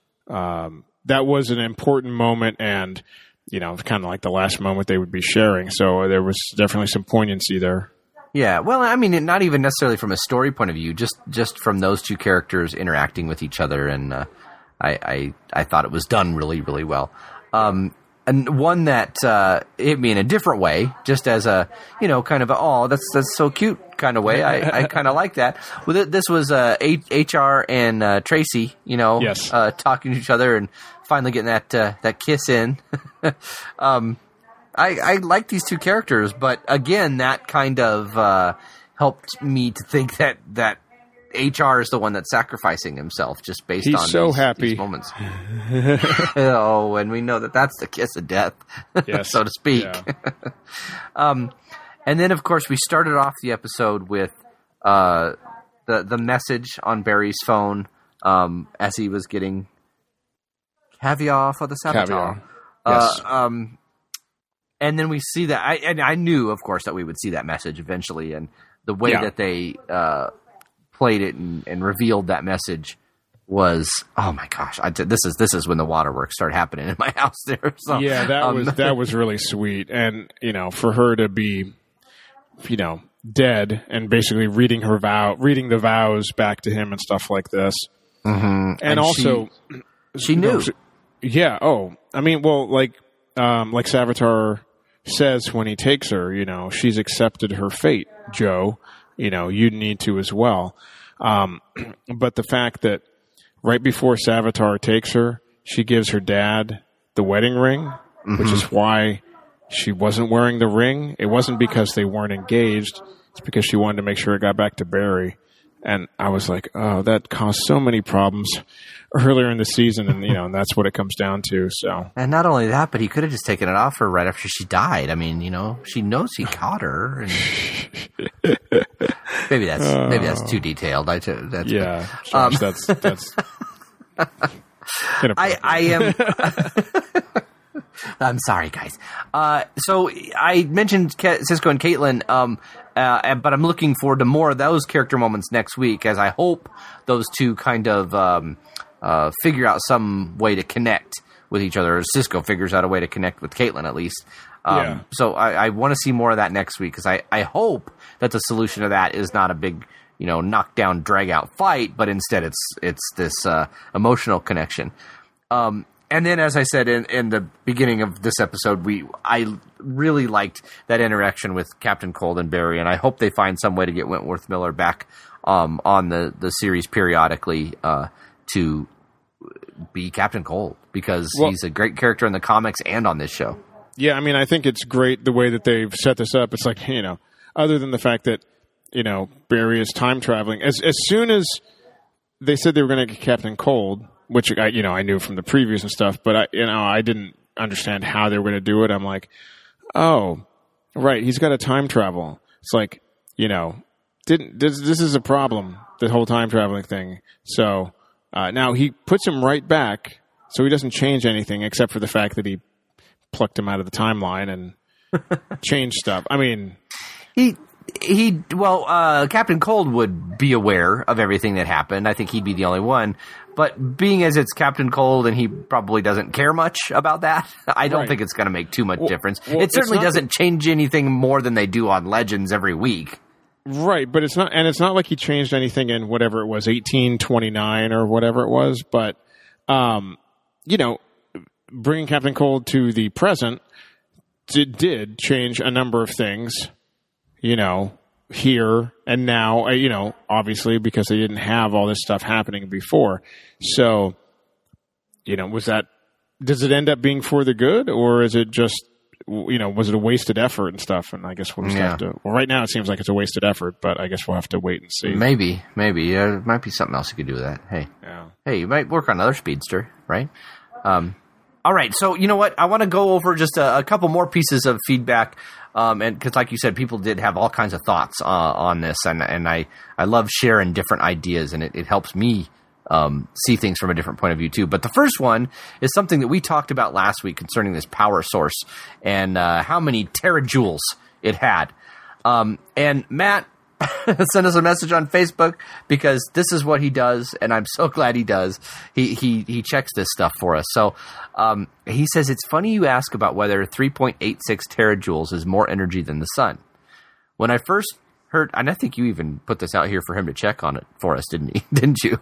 an important moment, and you know, kind of like the last moment they would be sharing. So there was definitely some poignancy there. Yeah, well, I mean, not even necessarily from a story point of view, just from those two characters interacting with each other, and I thought it was done really, really well. And one that hit me in a different way, just as a, you know, kind of that's so cute kind of way. I kind of like that. Well, this was HR and Tracy, you know, yes. Talking to each other and finally getting that kiss in. I like these two characters, but again, that kind of helped me to think that HR is the one that's sacrificing himself just based on these moments. Oh, and we know that that's the kiss of death, yes. So to speak. Yeah. And then, of course, we started off the episode with the message on Barry's phone as he was getting caviar for the Savitar. Yes. And then we see that, I knew, of course, that we would see that message eventually, and the way that they played it and revealed that message was, oh my gosh! This is when the waterworks started happening in my house there. So, yeah, that was really sweet, and you know, for her to be, you know, dead and basically reading the vows back to him and stuff like this, and also she knew. Yeah. Oh, I mean, well, like Savitar says when he takes her, she's accepted her fate, Joe. You need to as well. But the fact that right before Savitar takes her, she gives her dad the wedding ring, which is why she wasn't wearing the ring. It wasn't because they weren't engaged. It's because she wanted to make sure it got back to Barry. And I was like, oh, that caused so many problems earlier in the season. And, and that's what it comes down to. So, and not only that, but he could have just taken it off her right after she died. I mean, she knows he caught her. And maybe that's too detailed. Josh, that's I am. I'm sorry, guys. So I mentioned Cisco and Caitlin, but I'm looking forward to more of those character moments next week, as I hope those two kind of figure out some way to connect with each other. Or Cisco figures out a way to connect with Caitlin, at least. So I want to see more of that next week, because I hope that the solution to that is not a big, knockdown, drag-out fight, but instead it's this emotional connection. And then, as I said in the beginning of this episode, I really liked that interaction with Captain Cold and Barry, and I hope they find some way to get Wentworth Miller back on the series periodically to be Captain Cold, because he's a great character in the comics and on this show. Yeah, I mean, I think it's great the way that they've set this up. It's like, other than the fact that, Barry is time traveling, as soon as they said they were going to get Captain Cold, which I knew from the previews and stuff, but I didn't understand how they were going to do it. I'm like, oh, right, he's got to time travel. It's like, this is a problem, the whole time traveling thing. So now he puts him right back, so he doesn't change anything except for the fact that he plucked him out of the timeline and changed stuff. I mean, Captain Cold would be aware of everything that happened. I think he'd be the only one. But being as it's Captain Cold and he probably doesn't care much about that, I don't think it's going to make too much difference. It certainly doesn't change anything more than they do on Legends every week. Right, but it's not like he changed anything in whatever it was, 1829 or whatever it was. But, bringing Captain Cold to the present did change a number of things, here and now, obviously, because they didn't have all this stuff happening before. So, does it end up being for the good, or is it just, was it a wasted effort and stuff? And I guess we'll just have to, right now it seems like it's a wasted effort, but I guess we'll have to wait and see. Maybe. There might be something else you could do with that. Hey, you might work on another speedster, right? All right, so you know what? I want to go over just a couple more pieces of feedback, and because, like you said, people did have all kinds of thoughts on this, and I love sharing different ideas, and it helps me see things from a different point of view too. But the first one is something that we talked about last week concerning this power source and how many terajoules it had. And Matt sent us a message on Facebook, because this is what he does, and I'm so glad he does. He checks this stuff for us. So he says, it's funny you ask about whether 3.86 terajoules is more energy than the sun. When I first heard, and I think you even put this out here for him to check on it for us, didn't you?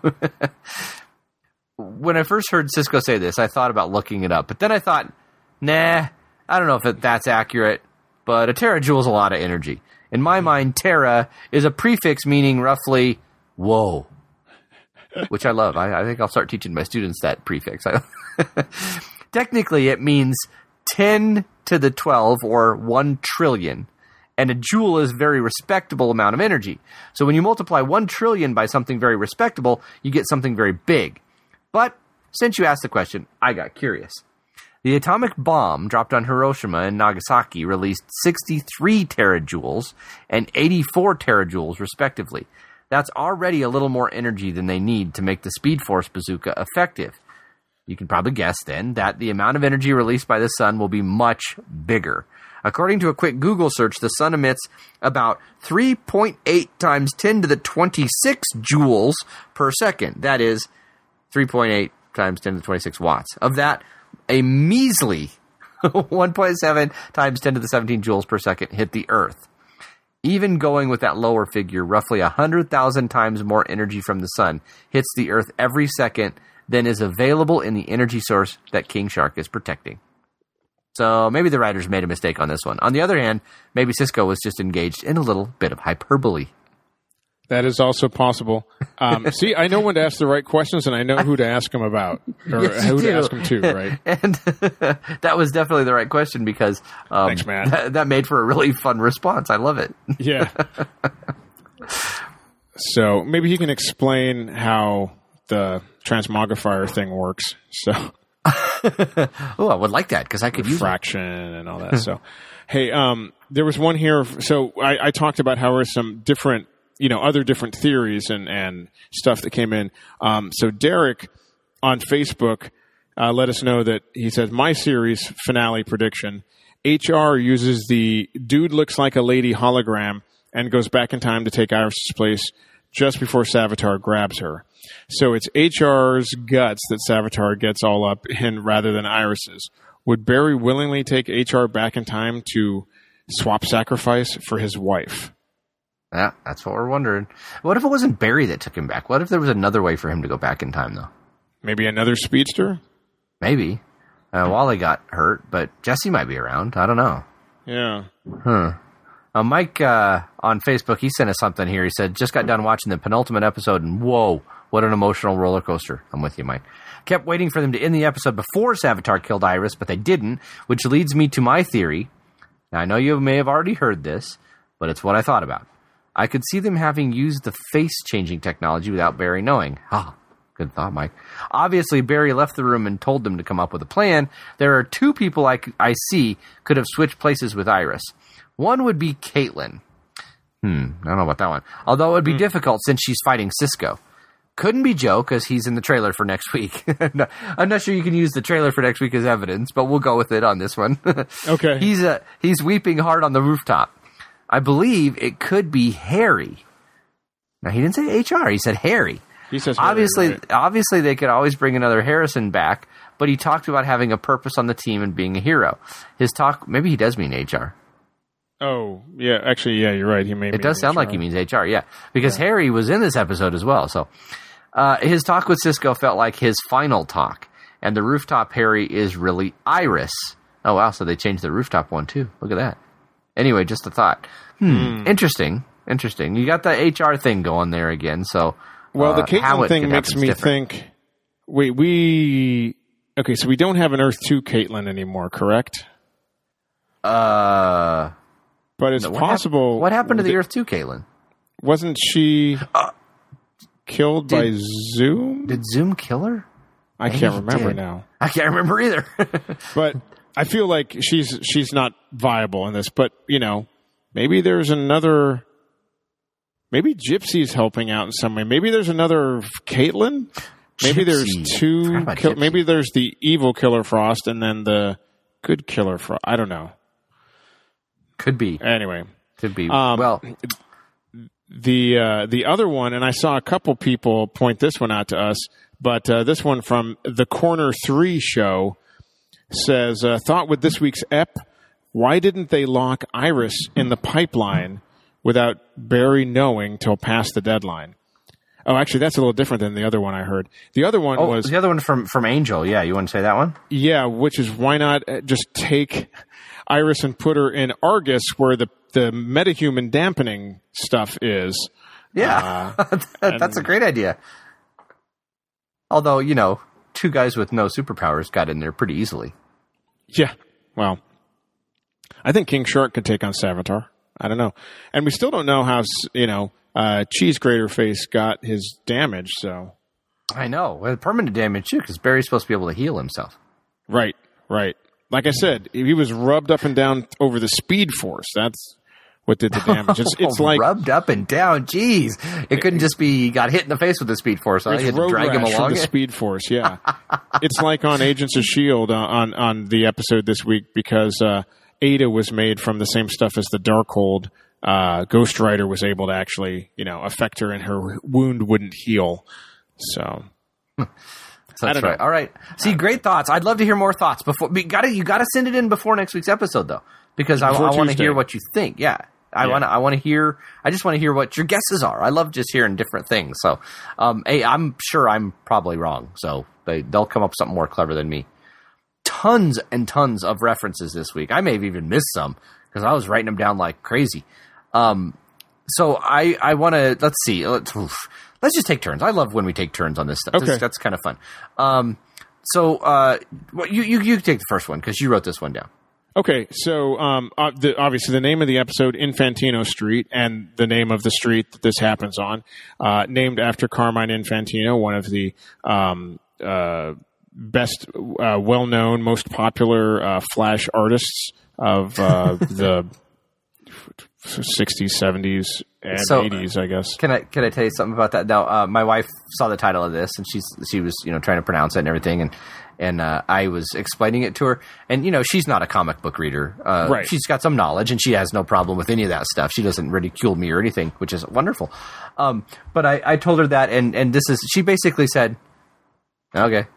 When I first heard Cisco say this, I thought about looking it up, but then I thought, nah, I don't know if that's accurate, but a terajoule is a lot of energy. In my mind, tera is a prefix meaning roughly, whoa, which I love. I think I'll start teaching my students that prefix. Technically, it means 10 to the 12, or 1 trillion. And a joule is a very respectable amount of energy. So when you multiply 1 trillion by something very respectable, you get something very big. But since you asked the question, I got curious. The atomic bomb dropped on Hiroshima and Nagasaki released 63 terajoules and 84 terajoules, respectively. That's already a little more energy than they need to make the Speed Force bazooka effective. You can probably guess, then, that the amount of energy released by the sun will be much bigger. According to a quick Google search, the sun emits about 3.8 times 10 to the 26 joules per second. That is 3.8 times 10 to the 26 watts. Of that, a measly 1.7 times 10 to the 17 joules per second hit the Earth. Even going with that lower figure, roughly 100,000 times more energy from the sun hits the Earth every second than is available in the energy source that King Shark is protecting. So maybe the writers made a mistake on this one. On the other hand, maybe Sisko was just engaged in a little bit of hyperbole. That is also possible. See, I know when to ask the right questions, and I know who to ask them about, or Yes, who you to do. ask them to, right? And that was definitely the right question because Thanks, Matt. That made for a really fun response. I love it. Yeah. So maybe he can explain how the transmogrifier thing works. So Oh, I would like that because I could use it. refraction and all that. So, hey, there was one here. So I talked about how there were some different, other different theories and stuff that came in. So Derek on Facebook let us know that he says, my series finale prediction, HR uses the dude looks like a lady hologram and goes back in time to take Iris's place just before Savitar grabs her. So it's HR's guts that Savitar gets all up in rather than Iris's. Would Barry willingly take HR back in time to swap sacrifice for his wife? Yeah, that's what we're wondering. What if it wasn't Barry that took him back? What if there was another way for him to go back in time, though? Maybe another speedster? Maybe. Wally got hurt, but Jesse might be around. I don't know. Yeah. Mike on Facebook, he sent us something here. He said, just got done watching the penultimate episode, and whoa, what an emotional roller coaster. I'm with you, Mike. Kept waiting for them to end the episode before Savitar killed Iris, but they didn't, which leads me to my theory. Now, I know you may have already heard this, but it's what I thought about. I could see them having used the face-changing technology without Barry knowing. Ah, good thought, Mike. Obviously, Barry left the room and told them to come up with a plan. There are two people I see could have switched places with Iris. One would be Caitlin. I don't know about that one. Although it would be difficult since she's fighting Sisko. Couldn't be Joe because he's in the trailer for next week. No, I'm not sure you can use the trailer for next week as evidence, but we'll go with it on this one. Okay. He's weeping hard on the rooftop. I believe it could be Harry. Now, he didn't say HR. He said Harry. He says Harry, obviously, right? obviously, they could always bring another Harrison back, but he talked about having a purpose on the team and being a hero. His talk, maybe he does mean HR. Oh, yeah. Actually, yeah, you're right. He made It does sound like he means HR, yeah. Because Harry was in this episode as well. So his talk with Sisko felt like his final talk. And the rooftop Harry is really Iris. Oh, wow. So they changed the rooftop one, too. Look at that. Anyway, just a thought. Interesting. You got the HR thing going there again. So, well, the Caitlin thing makes me think, wait, okay, so we don't have an Earth 2 Caitlin anymore, correct? But it's possible. What happened to the Earth 2 Caitlin? Wasn't she killed by Zoom? Did Zoom kill her? I Maybe can't he remember did. now. I can't remember either. But I feel like she's not viable in this. But, maybe there's another... Maybe Gypsy's helping out in some way. Maybe there's another Caitlin. Maybe there's two... maybe there's the evil Killer Frost and then the good Killer Frost. I don't know. Could be. Anyway. Could be. Well... The other one, and I saw a couple people point this one out to us, but this one from the Corner 3 show says, thought with this week's ep, why didn't they lock Iris in the pipeline without Barry knowing till past the deadline? Oh, actually, that's a little different than the other one I heard. The other one was... the other one from Angel. Yeah, you want to say that one? Yeah, which is why not just take Iris and put her in Argus where the metahuman dampening stuff is. Yeah, that's a great idea. Although, two guys with no superpowers got in there pretty easily. Yeah, well, I think King Shark could take on Savitar. I don't know. And we still don't know how, Cheese Grater Face got his damage, so. I know. Well, permanent damage, too, because Barry's supposed to be able to heal himself. Right. Like I said, he was rubbed up and down over the Speed Force. That's what did the damage. It's like... Rubbed up and down. Jeez. It couldn't just be he got hit in the face with the Speed Force. Huh? You had to drag him along. From the Speed Force, yeah. It's like on Agents of S.H.I.E.L.D. on the episode this week because Ada was made from the same stuff as the Darkhold. Ghost Rider was able to actually, affect her and her wound wouldn't heal. So... That's right. All right. See, great thoughts. I'd love to hear more thoughts before. You got to send it in before next week's episode, though, because I want to hear what you think. Yeah, I want to hear. I just want to hear what your guesses are. I love just hearing different things. So, hey, I'm sure I'm probably wrong. So they'll come up with something more clever than me. tons and tons of references this week. I may have even missed some because I was writing them down like crazy. So I want to, let's see. Let's just take turns. I love when we take turns on this stuff. Okay. That's kind of fun. So you take the first one because you wrote this one down. Okay, so obviously the name of the episode, Infantino Street, and the name of the street that this happens on, named after Carmine Infantino, one of the best, well-known, most popular Flash artists of the 60s, 70s, and 80s, I guess. Can I tell you something about that? Now, my wife saw the title of this, and she was trying to pronounce it and everything, and I was explaining it to her. And she's not a comic book reader. Right. She's got some knowledge, and she has no problem with any of that stuff. She doesn't ridicule me or anything, which is wonderful. But I told her that, and she basically said, "Okay."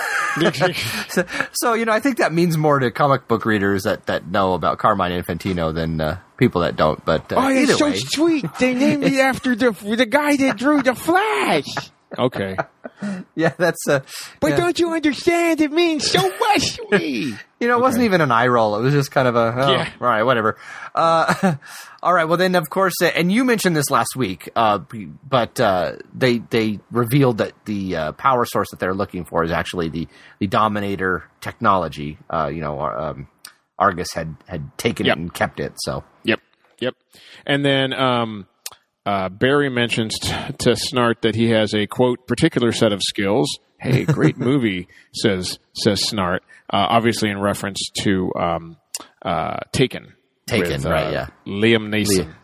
So I think that means more to comic book readers that know about Carmine Infantino than people that don't. But it's so way. sweet. They named it after the guy that drew the Flash. Okay. Yeah, that's. But don't you understand? It means so much to me. It wasn't even an eye roll. It was just kind of all right, whatever. All right. Well, then, of course, and you mentioned this last week, but they revealed that the power source that they're looking for is actually the Dominator technology. Argus had taken it and kept it. So. Yep. And then Barry mentions to Snart that he has a, quote, particular set of skills. Hey, great movie, says Snart, obviously in reference to Taken. With, right, yeah. Liam Neeson.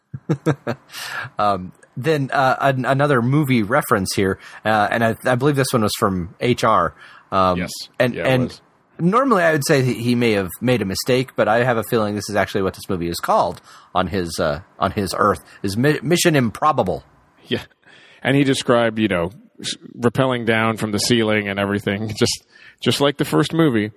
Then another movie reference here, and I believe this one was from HR. Yes. And normally I would say he may have made a mistake, but I have a feeling this is actually what this movie is called on his Earth, is Mission Improbable. Yeah. And he described, rappelling down from the ceiling and everything, just like the first movie.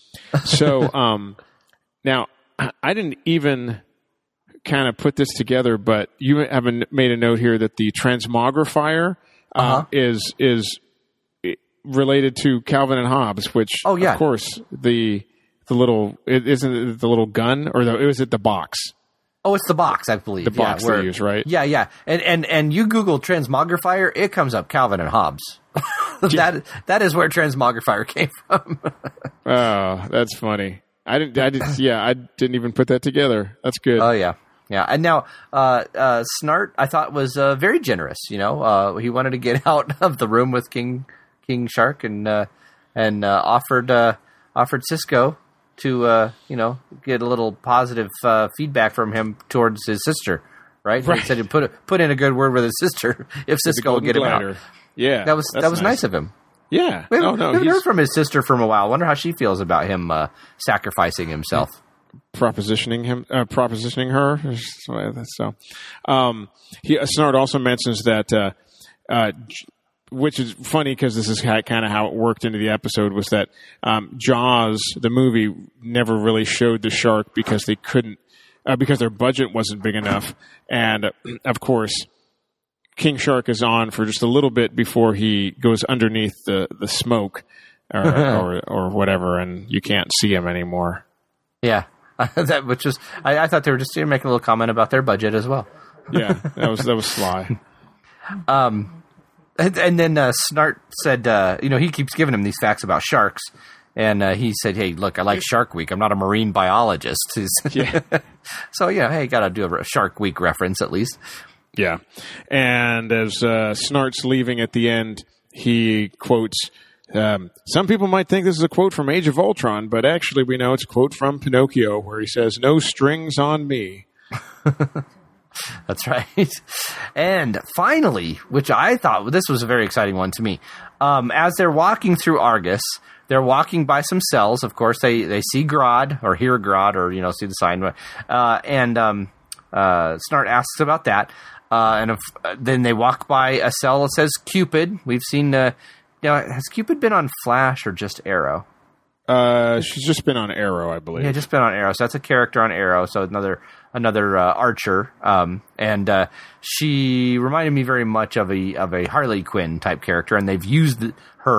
So now, I didn't even kind of put this together, but you have made a note here that the transmogrifier is related to Calvin and Hobbes, which, of course, the little, isn't it the little gun, or was it the box? Oh, it's the box, I believe. The box they use, right? Yeah. And you Google transmogrifier, it comes up Calvin and Hobbes. That is where transmogrifier came from. Oh, that's funny. I didn't even put that together. That's good. Oh yeah. And now Snart, I thought, was very generous. He wanted to get out of the room with King Shark and offered Cisco to get a little positive feedback from him towards his sister. Right. He said he'd put in a good word with his sister if Cisco would get him out. Yeah, that was nice of him. Yeah. We haven't heard from his sister for a while. I wonder how she feels about him sacrificing himself. Propositioning her. So, Snart also mentions that, which is funny because this is kind of how it worked into the episode, was that Jaws, the movie, never really showed the shark because they couldn't, because their budget wasn't big enough. And, of course, King Shark is on for just a little bit before he goes underneath the smoke or whatever, and you can't see him anymore. Yeah, I thought they were just making a little comment about their budget as well. Yeah, that was sly. And then Snart said, he keeps giving him these facts about sharks. And he said, "Hey, look, I like Shark Week. I'm not a marine biologist." Yeah. So, hey, got to do a Shark Week reference at least. Yeah. And as Snart's leaving at the end, he quotes, some people might think this is a quote from Age of Ultron, but actually we know it's a quote from Pinocchio, where he says, "No strings on me." That's right. And finally, which I thought this was a very exciting one to me, as they're walking through Argus, they're walking by some cells. Of course, they see Grodd, or hear Grodd, or see the sign. And Snart asks about that. Then they walk by a cell that says Cupid. We've seen. Has Cupid been on Flash or just Arrow? She's just been on Arrow, I believe. Yeah, just been on Arrow. So that's a character on Arrow. So another Archer. And she reminded me very much of a Harley Quinn type character, and they've used her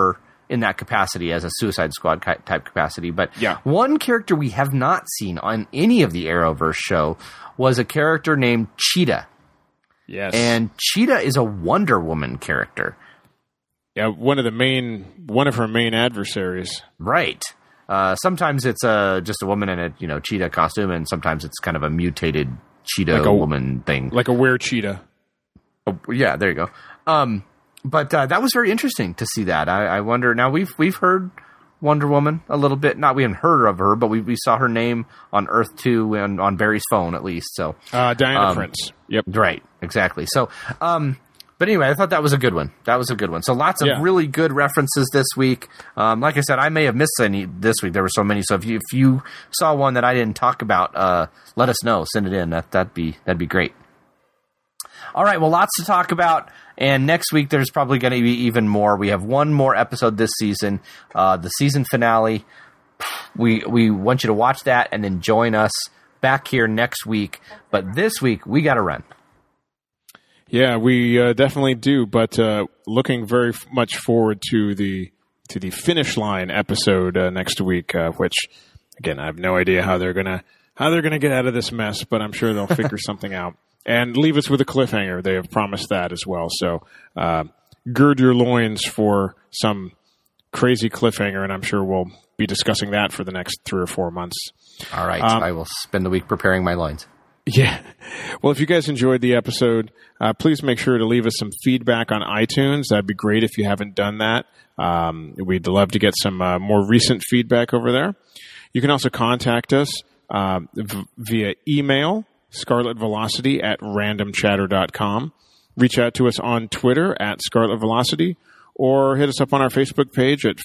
in that capacity as a Suicide Squad type capacity. But Yeah. one character we have not seen on any of the Arrowverse show was a character named Cheetah. Yes. And Cheetah is a Wonder Woman character. Yeah, one of her main adversaries. Right. Sometimes it's just a woman in a cheetah costume, and sometimes it's kind of a mutated cheetah woman thing. Like a were-cheetah. Oh, yeah, there you go. But that was very interesting to see that. I wonder, now we've heard Wonder Woman a little bit. Not we haven't heard of her, but we saw her name on Earth 2 and on Barry's phone at least. So Diana Prince. Yep. Right, exactly. So, but anyway, I thought that was a good one. So lots of really good references this week. Like I said, I may have missed any this week. There were so many. So if you saw one that I didn't talk about, let us know. Send it in. That'd be great. All right. Well, lots to talk about. And next week, there's probably going to be even more. We have one more episode this season, the season finale. We want you to watch that and then join us back here next week. But this week, we got to run. Yeah, we definitely do. But looking very much forward to the finish line episode next week, which again, I have no idea how they're gonna get out of this mess, but I'm sure they'll figure something out and leave us with a cliffhanger. They have promised that as well. So gird your loins for some crazy cliffhanger, and I'm sure we'll be discussing that for the next 3 or 4 months. All right, I will spend the week preparing my loins. Yeah. Well, if you guys enjoyed the episode, please make sure to leave us some feedback on iTunes. That'd be great if you haven't done that. We'd love to get some more recent feedback over there. You can also contact us via email, scarletvelocity@randomchatter.com. Reach out to us on Twitter @ScarletVelocity, or hit us up on our Facebook page at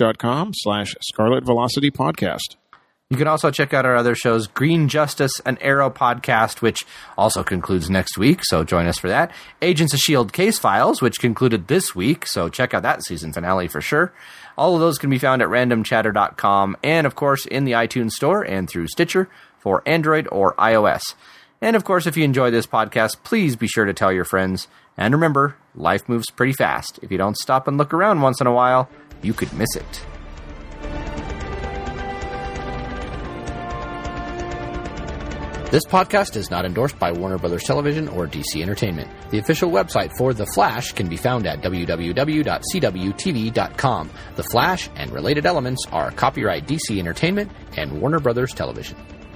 facebook.com/ScarletVelocityPodcast. You can also check out our other shows, Green Justice, an Arrow podcast, which also concludes next week, so join us for that. Agents of S.H.I.E.L.D. Case Files, which concluded this week, so check out that season finale for sure. All of those can be found at randomchatter.com and, of course, in the iTunes Store and through Stitcher for Android or iOS. And, of course, if you enjoy this podcast, please be sure to tell your friends. And remember, life moves pretty fast. If you don't stop and look around once in a while, you could miss it. This podcast is not endorsed by Warner Brothers Television or DC Entertainment. The official website for The Flash can be found at www.cwtv.com. The Flash and related elements are copyright DC Entertainment and Warner Brothers Television.